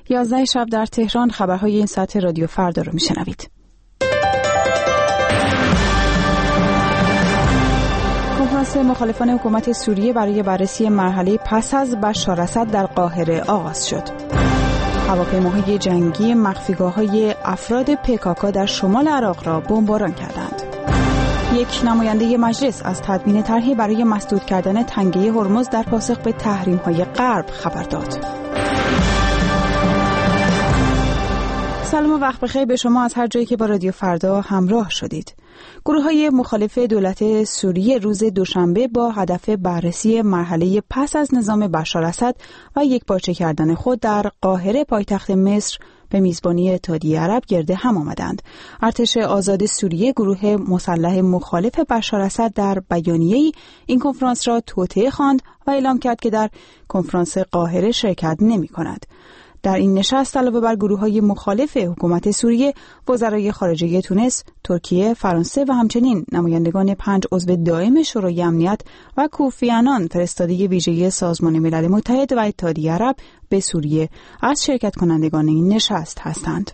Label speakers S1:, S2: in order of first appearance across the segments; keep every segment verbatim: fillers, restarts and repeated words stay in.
S1: یازده شب در تهران. خبرهای این ساعت رادیو فردا رو میشنوید. کنفرانس مخالفان حکومت سوریه برای بررسی مرحله پس از بشار اسد در قاهره آغاز شد. هواپیماهای جنگی مخفیگاه‌های افراد پیکاکا در شمال عراق را بمباران کردند. یک نماینده مجلس از تدوین طرحی برای مسدود کردن تنگه هرمز در پاسخ به تحریم‌های غرب خبر داد. سلام و وقت بخیر به شما از هر جایی که با رادیو فردا همراه شدید. گروه‌های مخالف دولت سوریه روز دوشنبه با هدف بررسی مرحله پس از نظام بشار اسد و یکپارچه کردن خود در قاهره پایتخت مصر به میزبانی اتحادیه عرب گرد هم آمدند. ارتش آزاد سوریه، گروه مسلح مخالف بشار اسد، در بیانیه‌ای این کنفرانس را توطئه خواند و اعلام کرد که در کنفرانس قاهره شرکت نمی‌کند. در این نشست علاوه بر گروه‌های مخالف حکومت سوریه، وزرای خارجه تونس، ترکیه، فرانسه و همچنین نمایندگان پنج عضو دائم شورای امنیت و کوفیانان فرستاده ویژه سازمان ملل متحد و اتحادیه عرب به سوریه از شرکت کنندگان این نشست هستند.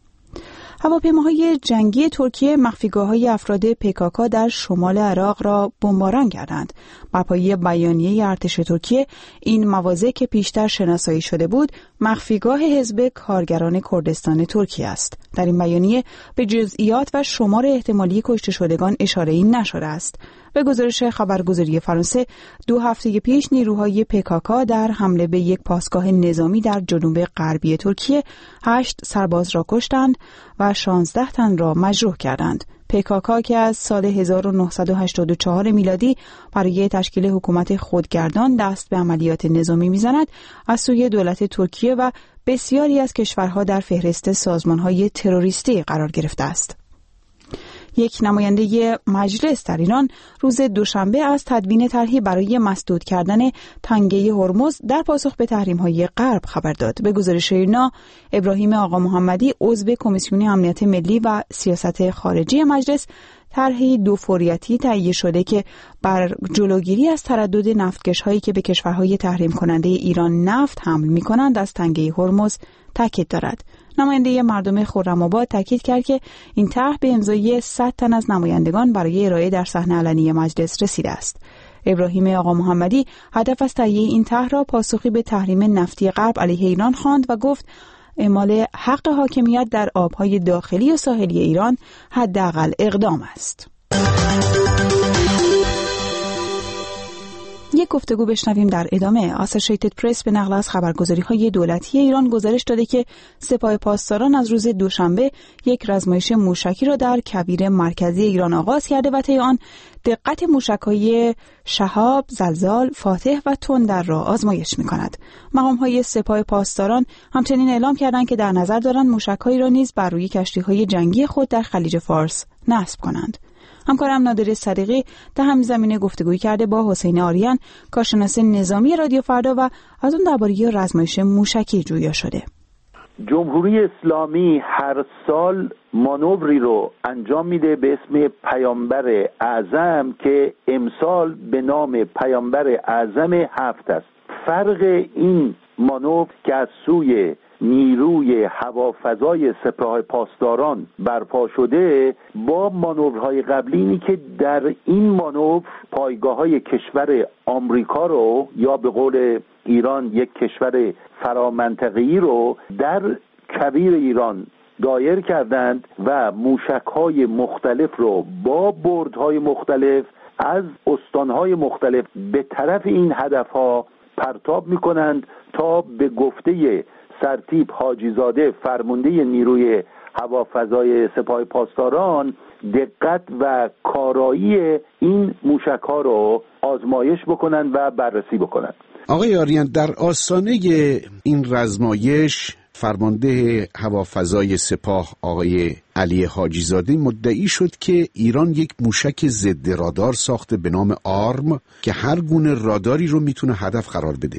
S1: هواپیماهای جنگی ترکیه مخفیگاه‌های افراد پیکاکا در شمال عراق را بمباران کردند. بر پایه بیانیه ارتش ترکیه، این مواضع که پیشتر شناسایی شده بود، مخفیگاه حزب کارگران کردستان ترکیه است. در این بیانیه به جزئیات و شمار احتمالی کشته شدگان اشاره‌ای نشده است. به گزارش خبرگزاری فرانسه، دو هفته پیش نیروهای پیکاکا در حمله به یک پاسگاه نظامی در جنوب غربی ترکیه هشت سرباز را کشتند و شانزده تن را مجروح کردند. پیکاکا که از سال هزار و نهصد و هشتاد و چهار میلادی برای تشکیل حکومت خودگردان دست به عملیات نظامی میزند، از سوی دولت ترکیه و بسیاری از کشورها در فهرست سازمان‌های تروریستی قرار گرفته است. یک نماینده مجلس در ایران روز دوشنبه از تدوین طرحی برای مسدود کردن تنگه هرمز در پاسخ به تحریم‌های غرب خبر داد. به گزارش ایرنا، ابراهیم آقا محمدی، عضو کمیسیون امنیت ملی و سیاست خارجی مجلس، طرحی دو فوریتی تهیه شده که بر جلوگیری از تردد نفتکش‌هایی که به کشورهای تحریم کننده ایران نفت حمل می‌کنند از تنگه هرمز تاکید دارد. نماینده مردم خرم‌آباد تاکید کرد که این طرح به امضای صد تن از نمایندگان برای ارائه در صحن علنی مجلس رسیده است. ابراهیم آقا محمدی هدف از تهیه این طرح را پاسخی به تحریم نفتی غرب علیه ایران خواند و گفت اعمال حق حاکمیت در آبهای داخلی و ساحلی ایران حداقل اقدام است. یک گفتگو بشنویم در ادامه. اسوسییتد پرس به نقل از خبرگزاری‌های دولتی ایران گزارش داده که سپاه پاسداران از روز دوشنبه یک رزمایش موشکی را در کویر مرکزی ایران آغاز کرده و طی آن دقت موشک‌های شهاب، زلزال، فاتح و تندر را آزمایش می‌کند. مقام‌های سپاه پاسداران همچنین اعلام کردند که در نظر دارند موشک‌هایی را نیز بر روی کشتی‌های جنگی خود در خلیج فارس نصب کنند. همکارم نادر صدیقی در همین زمینه گفتگوی کرده با حسین آریان، کارشناس نظامی رادیو فردا، و از اون درباره رزمایش موشکی جویا شده.
S2: جمهوری اسلامی هر سال مانوری رو انجام میده به اسم پیامبر اعظم که امسال به نام پیامبر اعظم هفت است. فرق این مانور که از سوی نیروی هوافضای سپاه پاسداران برپا شده با مانورهای قبلی اینی که در این مانور پایگاه‌های کشور آمریکا رو، یا به قول ایران یک کشور فرامنطقه‌ای رو، در کویر ایران دایر کردند و موشک‌های مختلف رو با بردهای مختلف از استانهای مختلف به طرف این هدفها پرتاب می‌کنند تا به گفته سرتیپ حاجی زاده، فرمانده نیروی هوافضای سپاه پاسداران، دقت و کارایی این موشک‌ها رو آزمایش بکنند و بررسی بکنند.
S3: آقای آریان، در آستانه این رزمایش فرمانده هوافضای سپاه آقای علی حاجی زاده مدعی شد که ایران یک موشک ضد رادار ساخته به نام آرم که هر گونه راداری رو میتونه هدف قرار بده.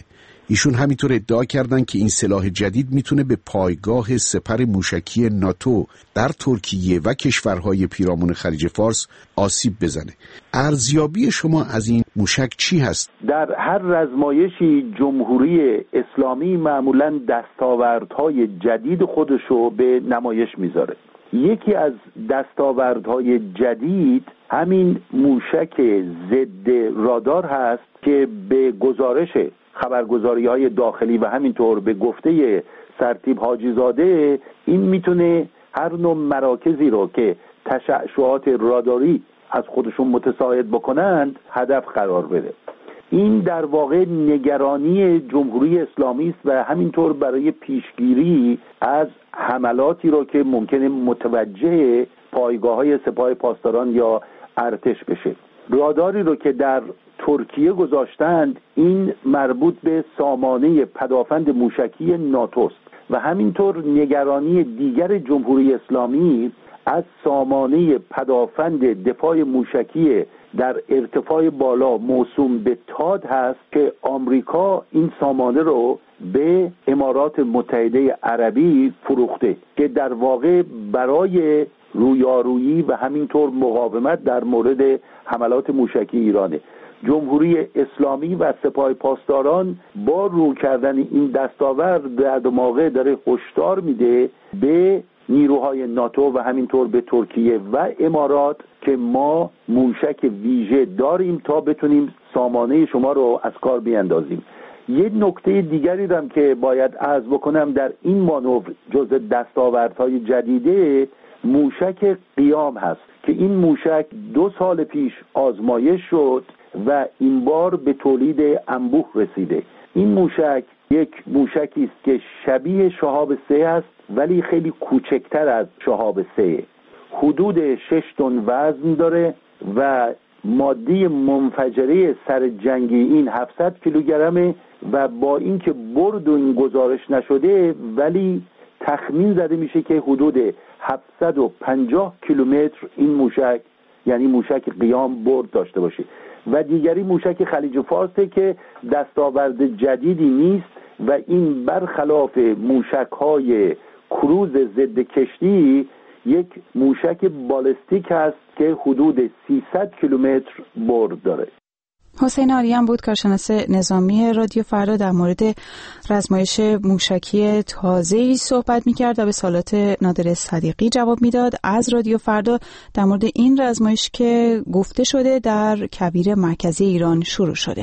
S3: ایشون همینطور ادعا کردن که این سلاح جدید میتونه به پایگاه سپر موشکی ناتو در ترکیه و کشورهای پیرامون خلیج فارس آسیب بزنه. ارزیابی شما از این موشک چی هست؟
S2: در هر رزمایشی جمهوری اسلامی معمولاً دستاوردهای جدید خودشو به نمایش میذاره. یکی از دستاوردهای جدید همین موشک ضد رادار هست که به گزارش خبرگزاری‌های داخلی و همینطور به گفته سرتیپ حاجی زاده این میتونه هر نوع مراکزی رو که تشعشعات راداری از خودشون متساعد بکنند هدف قرار بده. این در واقع نگرانی جمهوری اسلامی است و همینطور برای پیشگیری از حملاتی رو که ممکنه متوجه پایگاه‌های سپاه پاسداران یا ارتش بشه. راداری رو که در ترکیه گذاشتند این مربوط به سامانه پدافند موشکی ناتوست و همینطور نگرانی دیگر جمهوری اسلامی از سامانه پدافند دفاع موشکی در ارتفاع بالا موسوم به تاد هست که آمریکا این سامانه رو به امارات متحده عربی فروخته که در واقع برای رویارویی و همینطور مقاومت در مورد حملات موشکی ایرانه. جمهوری اسلامی و سپاه پاسداران با رو کردن این دستاورد در دماغه داره هشدار میده به نیروهای ناتو و همینطور به ترکیه و امارات که ما موشک ویژه داریم تا بتونیم سامانه شما رو از کار بیاندازیم. یه نکته دیگری هم که باید عرض بکنم در این مانور جز دستاوردهای جدیده موشک قیام هست که این موشک دو سال پیش آزمایش شد و این بار به تولید انبوه رسیده. این موشک یک موشکی است که شبیه شهاب سه است ولی خیلی کوچکتر از شهاب سه. حدود شش تن وزن داره و ماده منفجره سر جنگی این هفتصد کیلوگرمه و با اینکه برد و این گزارش نشده ولی تخمین زده میشه که حدود هفتصد و پنجاه کیلومتر این موشک یعنی موشک قیام برد داشته باشه. و دیگری موشک خلیج فارسه که دستاورد جدیدی نیست و این برخلاف موشک‌های کروز ضد کشتی یک موشک بالستیک هست که حدود سیصد کیلومتر برد داره.
S1: حسین آریان بود کارشناس نظامی رادیو فردا در مورد رزمایش موشکی تازه‌ای صحبت می‌کرد و به سوالات نادر صدیقی جواب میداد از رادیو فردا در مورد این رزمایش که گفته شده در کویر مرکزی ایران شروع شده.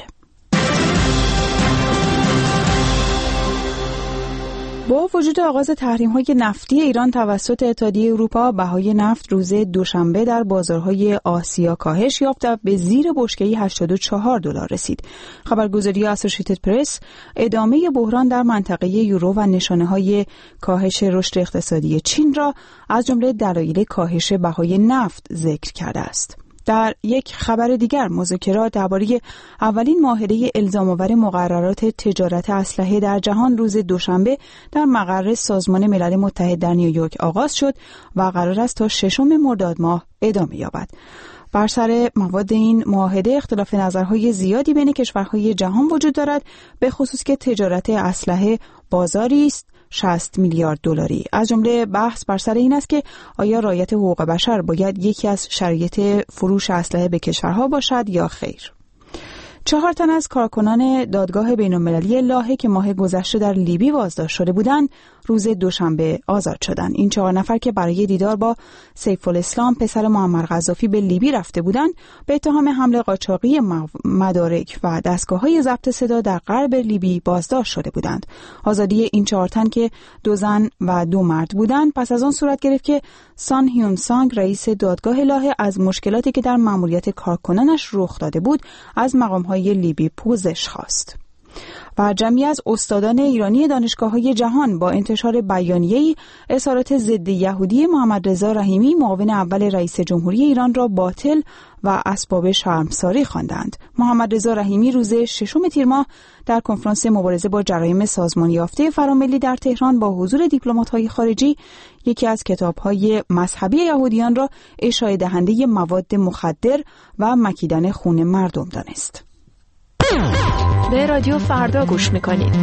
S1: با وجود آغاز تحریم‌های نفتی ایران توسط اتحادیه اروپا، بهای نفت روز دوشنبه در بازارهای آسیا کاهش یافت و به زیر بشکه‌ای هشتاد و چهار دلار رسید. خبرگزاری اسوسییتد پرس ادامه بحران در منطقه یورو و نشانه‌های کاهش رشد اقتصادی چین را از جمله دلایل کاهش بهای نفت ذکر کرده است. در یک خبر دیگر مذاکرات درباره اولین معاهده الزام‌آور مقررات تجارت اسلحه در جهان روز دوشنبه در مقر سازمان ملل متحد در نیویورک آغاز شد و قرار است تا ششم مرداد ماه ادامه یابد. بر سر مواد این معاهده اختلاف نظرهای زیادی بین کشورهای جهان وجود دارد، به خصوص که تجارت اسلحه بازاری است شصت میلیارد دلاری. از جمله بحث بر سر این است که آیا رعایت حقوق بشر باید یکی از شرایط فروش اسلحه به کشورها باشد یا خیر. چهار تن از کارکنان دادگاه بین‌المللی لاهه که ماه گذشته در لیبی بازداشت شده بودند، روز دوشنبه آزاد شدند. این چهار نفر که برای دیدار با سیف الاسلام پسر معمر قذافی به لیبی رفته بودند، به اتهام حمله قاچاقی مدارک و دستگاه‌های ضبط صدا در غرب لیبی بازداشت شده بودند. آزادی این چهار تن که دو زن و دو مرد بودند، پس از آن صورت گرفت که سان هیون سانگ رئیس دادگاه لاهه از مشکلاتی که در مأموریت کارکنانش رخ داده بود، از مقام‌های لیبی پوزش خواست. و جمعی از استادان ایرانی دانشگاه‌های جهان با انتشار بیانیه‌ای اظهارات ضد یهودی محمد رضا رحیمی معاون اول رئیس جمهوری ایران را باطل و اسباب شرمساری خواندند. محمد رضا رحیمی روز ششم تیر ماه در کنفرانس مبارزه با جرایم سازمان یافته فراملی در تهران با حضور دیپلمات‌های خارجی یکی از کتاب‌های مذهبی یهودیان را اشاعه دهنده مواد مخدر و مکیدن خون مردم دانست.
S4: به رادیو فردا گوش میکنید.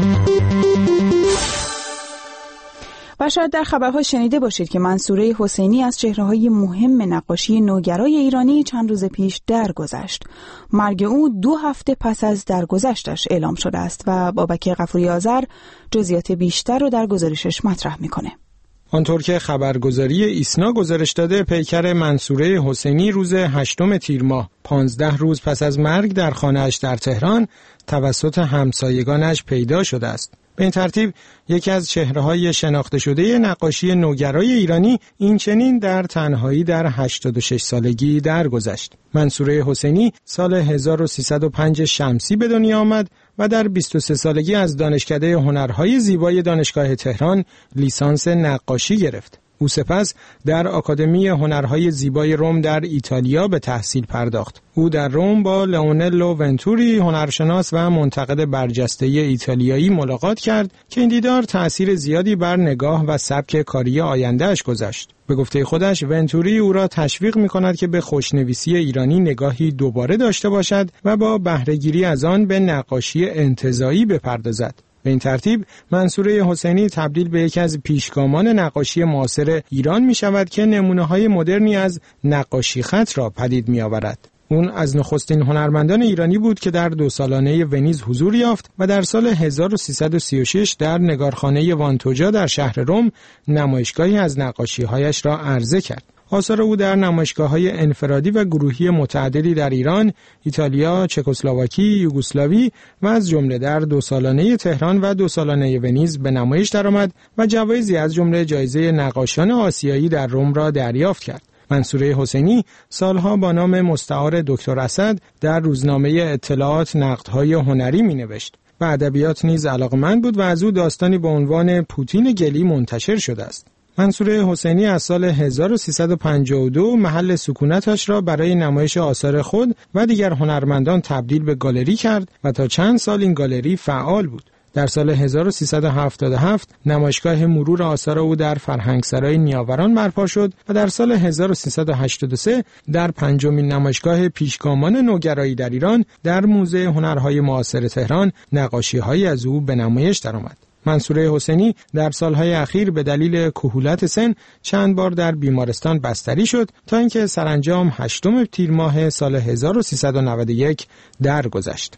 S1: و شاید در خبرها شنیده باشید که منصوره حسینی از چهره‌های مهم نقاشی نوگرای ایرانی چند روز پیش درگذشت. مرگ او دو هفته پس از درگذشتش اعلام شده است و بابک غفوری آذر جزئیات بیشتر رو در گزارشش مطرح میکنه.
S5: آنطور که خبرگزاری ایسنا گزارش داده، پیکر منصوره حسینی روز هشتم تیر ماه، پانزده روز پس از مرگ در خانه‌اش در تهران توسط همسایگانش پیدا شده است. به این ترتیب یکی از چهره‌های شناخته شده نقاشی نوگرای ایرانی این چنین در تنهایی در هشتاد و شش سالگی درگذشت. منصوره حسینی سال هزار و سیصد و پنج شمسی به دنیا آمد و در بیست و سه سالگی از دانشکده هنرهای زیبای دانشگاه تهران لیسانس نقاشی گرفت. او سپس در آکادمی هنرهای زیبای روم در ایتالیا به تحصیل پرداخت. او در روم با لئونلو ونتوری هنرشناس و منتقد برجسته ایتالیایی ملاقات کرد که این دیدار تأثیر زیادی بر نگاه و سبک کاری آینده‌اش گذاشت. به گفته خودش ونتوری او را تشویق می‌کند که به خوشنویسی ایرانی نگاهی دوباره داشته باشد و با بهره‌گیری از آن به نقاشی انتزاعی بپردازد. به این ترتیب منصوره حسینی تبدیل به یکی از پیشگامان نقاشی معاصر ایران می شود که نمونه‌های مدرنی از نقاشی خط را پدید می آورد. اون از نخستین هنرمندان ایرانی بود که در دو سالانه ونیز حضور یافت و در سال هزار و سیصد و سی و شش در نگارخانه وانتوجا در شهر روم نمایشگاهی از نقاشی‌هایش را عرضه کرد. آثار او در نمایشگاه‌های انفرادی و گروهی متعددی در ایران، ایتالیا، چکسلواکی، یوگسلاوی و از جمله در دو سالانه تهران و دو سالانه ونیز به نمایش درآمد و جوایزی از جمله جایزه نقاشان آسیایی در روم را دریافت کرد. منصوره حسینی سالها با نام مستعار دکتر اسد در روزنامه اطلاعات نقدهای هنری می‌نوشت و ادبیات نیز علاقه‌مند بود و از او داستانی با عنوان پوتین گلی منتشر شده است. منصوره حسینی از سال هزار و سیصد و پنجاه و دو محل سکونتش را برای نمایش آثار خود و دیگر هنرمندان تبدیل به گالری کرد و تا چند سال این گالری فعال بود. در سال هزار و سیصد و هفتاد و هفت نمایشگاه مرور آثار او در فرهنگسرای نیاوران برپا شد و در سال هزار و سیصد و هشتاد و سه در پنجمین نمایشگاه پیشگامان نوگرایی در ایران در موزه هنرهای معاصر تهران نقاشی‌هایی از او به نمایش درآمد. منصوره حسینی در سالهای اخیر به دلیل کهولت سن چند بار در بیمارستان بستری شد تا اینکه سرانجام هشتم تیر ماه سال هزار و سیصد و نود و یک درگذشت.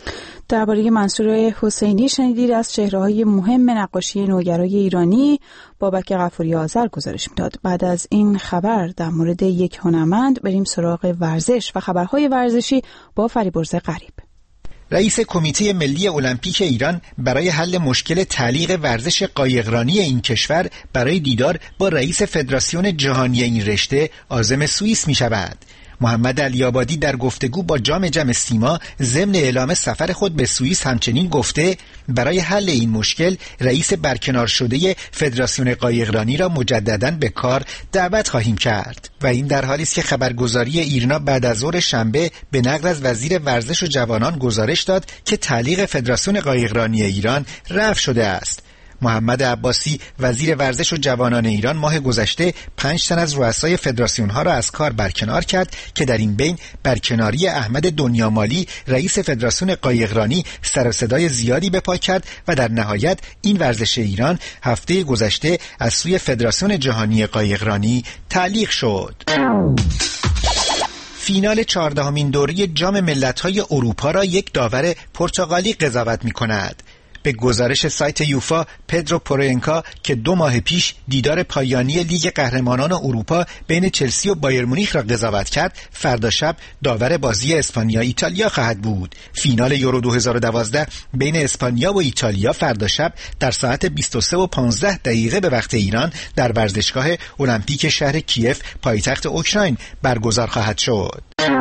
S1: درباره منصوره حسینی شنیدید از چهره‌های مهم نقاشی نوگرای ایرانی بابک غفوری آذر گزارش می‌داد. بعد از این خبر در مورد یک هنرمند بریم سراغ ورزش و خبرهای ورزشی با فریبرز غریب.
S6: رئیس کمیته ملی المپیک ایران برای حل مشکل تعلیق ورزش قایقرانی این کشور برای دیدار با رئیس فدراسیون جهانی این رشته عازم سوئیس می شود. محمد علی‌آبادی در گفتگو با جام جم سیما ضمن اعلام سفر خود به سوئیس همچنین گفته برای حل این مشکل رئیس برکنار شده فدراسیون قایقرانی را مجدداً به کار دعوت خواهیم کرد. و این در حالی است که خبرگزاری ایرنا بعد از ظهر شنبه به نقل از وزیر ورزش و جوانان گزارش داد که تعلیق فدراسیون قایقرانی ایران رفع شده است. محمد عباسی وزیر ورزش و جوانان ایران ماه گذشته پنج تن از رؤسای فدراسیون ها را از کار برکنار کرد که در این بین برکناری احمد دنیامالی رئیس فدراسیون قایقرانی سر و صدای زیادی به پا کرد و در نهایت این ورزش ایران هفته گذشته از سوی فدراسیون جهانی قایقرانی تعلیق شد. فینال چهاردهمین دوره جام ملت‌های اروپا را یک داور پرتغالی قضاوت می‌کند. به گزارش سایت یوفا، پدرو پورنکا که دو ماه پیش دیدار پایانی لیگ قهرمانان اروپا بین چلسی و بایر مونیخ را قضاوت کرد، فردا شب داور بازی اسپانیا ایتالیا خواهد بود. فینال یورو دو هزار و دوازده بین اسپانیا و ایتالیا فردا شب در ساعت بیست و سه و پانزده دقیقه به وقت ایران در ورزشگاه المپیک شهر کیف پایتخت اوکراین برگزار خواهد شد.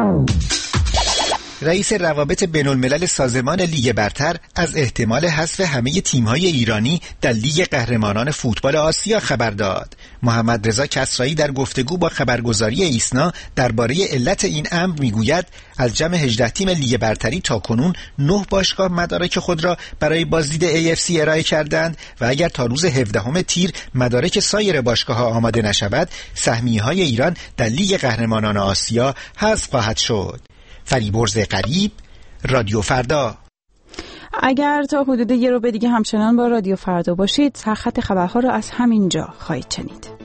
S6: رئیس روابط بین الملل سازمان لیگ برتر از احتمال حذف همه تیم‌های ایرانی در لیگ قهرمانان فوتبال آسیا خبر داد. محمد رضا کسرایی در گفتگو با خبرگزاری ایسنا درباره علت این امر میگوید از جمع هجده تیم لیگ برتری تاکنون نه باشگاه مدارک خود را برای بازدید ای اف سی ارائه کردند و اگر تا روز هفدهم تیر مدارک سایر باشگاه‌ها آماده نشود، سهمیه‌های ایران در لیگ قهرمانان آسیا حذف خواهد شد. فریبرز غریب، رادیو فردا.
S1: اگر تا حدود یه رو به دیگه همچنان با رادیو فردا باشید، سرخط خبرها رو از همین جا خواهید شنید.